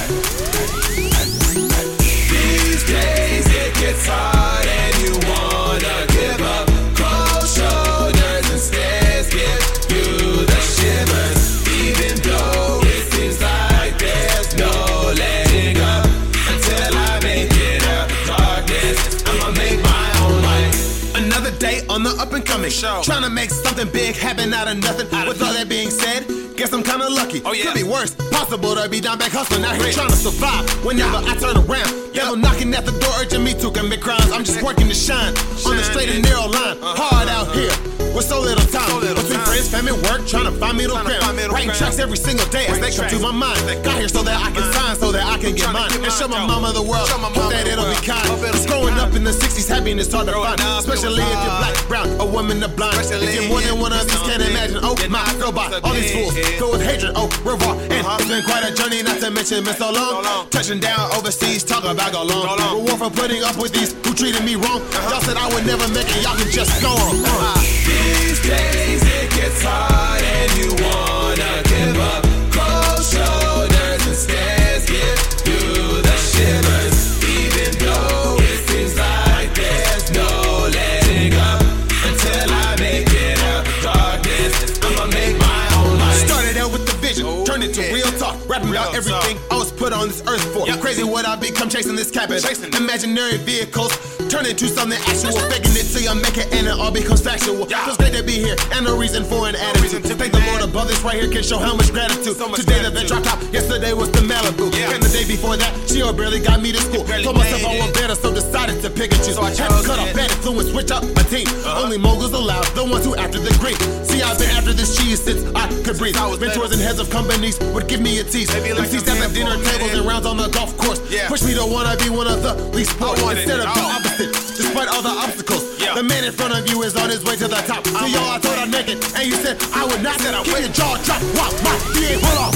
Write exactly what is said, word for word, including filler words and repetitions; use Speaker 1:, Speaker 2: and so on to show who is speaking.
Speaker 1: These days it gets hard and you wanna give up. Cold shoulders and stares give you the shivers. Even though it seems like there's no letting up. Until I make it out of darkness, I'ma make my own life.
Speaker 2: Another day on the up and coming,
Speaker 1: Show.
Speaker 2: trying to make something big happen out of nothing.
Speaker 1: Out of
Speaker 2: With all that being said, guess I'm kinda lucky.
Speaker 1: Oh, yeah.
Speaker 2: Could be worse, possible to be down back hustling out here trying to survive. Whenever I turn around, devil knocking at the door, urging me to commit crimes. I'm just working to shine, on the straight and narrow line. Hard out here with so little time.
Speaker 1: So little
Speaker 2: Between
Speaker 1: time.
Speaker 2: friends, family, work, trying to find middle
Speaker 1: Tryna
Speaker 2: ground.
Speaker 1: find middle
Speaker 2: Writing
Speaker 1: ground.
Speaker 2: tracks every single day as they come to my mind. Got here so that I can sign, so that I can get
Speaker 1: Tryna
Speaker 2: mine
Speaker 1: get
Speaker 2: and show my
Speaker 1: mine,
Speaker 2: mama the world.
Speaker 1: Show my
Speaker 2: Hope
Speaker 1: mama
Speaker 2: that
Speaker 1: the
Speaker 2: it'll be
Speaker 1: world.
Speaker 2: kind.
Speaker 1: Hope it'll
Speaker 2: Cause
Speaker 1: be
Speaker 2: growing
Speaker 1: kind.
Speaker 2: up in the sixties, happiness hard to
Speaker 1: Growing
Speaker 2: find,
Speaker 1: up, it was
Speaker 2: especially if you're
Speaker 1: hard.
Speaker 2: black, brown, a woman to blind.
Speaker 1: Especially
Speaker 2: If you're more than one of these, can't imagine. Oh
Speaker 1: You're
Speaker 2: my,
Speaker 1: not
Speaker 2: go by
Speaker 1: supposed
Speaker 2: all
Speaker 1: to
Speaker 2: these
Speaker 1: be
Speaker 2: fools,
Speaker 1: here.
Speaker 2: filled with hatred. Oh, revoir, and
Speaker 1: Uh-huh.
Speaker 2: it's been quite a journey, not to mention been so long.
Speaker 1: So long.
Speaker 2: Touching down overseas, talk about go long.
Speaker 1: Go long.
Speaker 2: Reward for putting up with these who treated me wrong. Y'all said I would never make it, y'all can just go on. Uh.
Speaker 1: These days it gets hard and you wanna give up. Cold shoulders and stares give you the shivers. Even though it seems like there's no letting up. Until I make it out of darkness, I'ma make my own life.
Speaker 2: Started out with the vision,
Speaker 1: Oh,
Speaker 2: turned into
Speaker 1: yeah.
Speaker 2: real talk, rapping
Speaker 1: Real
Speaker 2: about everything
Speaker 1: talk.
Speaker 2: I was put on this earth for.
Speaker 1: Yep.
Speaker 2: Crazy what I become chasing this cabbage.
Speaker 1: Chasing it.
Speaker 2: Imaginary vehicles turn into something actual, faking it till you make it and it all becomes factual.
Speaker 1: Yeah.
Speaker 2: Feels great to be here and no reason for an
Speaker 1: reason
Speaker 2: attitude.
Speaker 1: to be
Speaker 2: Thank the
Speaker 1: mad.
Speaker 2: Lord above this right here can show how much gratitude.
Speaker 1: So much
Speaker 2: Today the
Speaker 1: gratitude.
Speaker 2: drop top, yesterday was the Malibu.
Speaker 1: Yeah.
Speaker 2: And the day before that, she barely got me to school.
Speaker 1: Barely
Speaker 2: Told myself
Speaker 1: made
Speaker 2: I want
Speaker 1: it.
Speaker 2: better, so decided to pick and choose.
Speaker 1: So I
Speaker 2: Had to
Speaker 1: chose
Speaker 2: cut
Speaker 1: it.
Speaker 2: off bad influence, switch up my team.
Speaker 1: Uh-huh.
Speaker 2: Only moguls allowed, the ones who after the green. See, I've been after this cheese since I could breathe.
Speaker 1: I was
Speaker 2: Mentors and heads of companies would give me a tease.
Speaker 1: Maybe like
Speaker 2: M Cs
Speaker 1: a
Speaker 2: at the
Speaker 1: man
Speaker 2: dinner
Speaker 1: for a
Speaker 2: tables
Speaker 1: minute.
Speaker 2: and rounds on the golf course.
Speaker 1: Yeah.
Speaker 2: Push me to wanna be one of the least poor.
Speaker 1: I wanted
Speaker 2: Instead
Speaker 1: it
Speaker 2: of the
Speaker 1: all.
Speaker 2: opposite, despite all the obstacles.
Speaker 1: Yeah.
Speaker 2: The man in front of you is on his way to the top. To y'all, I thought I'm naked, and you said I would not.
Speaker 1: Said I
Speaker 2: Keep
Speaker 1: would.
Speaker 2: your jaw dropped, walk my D A pull off.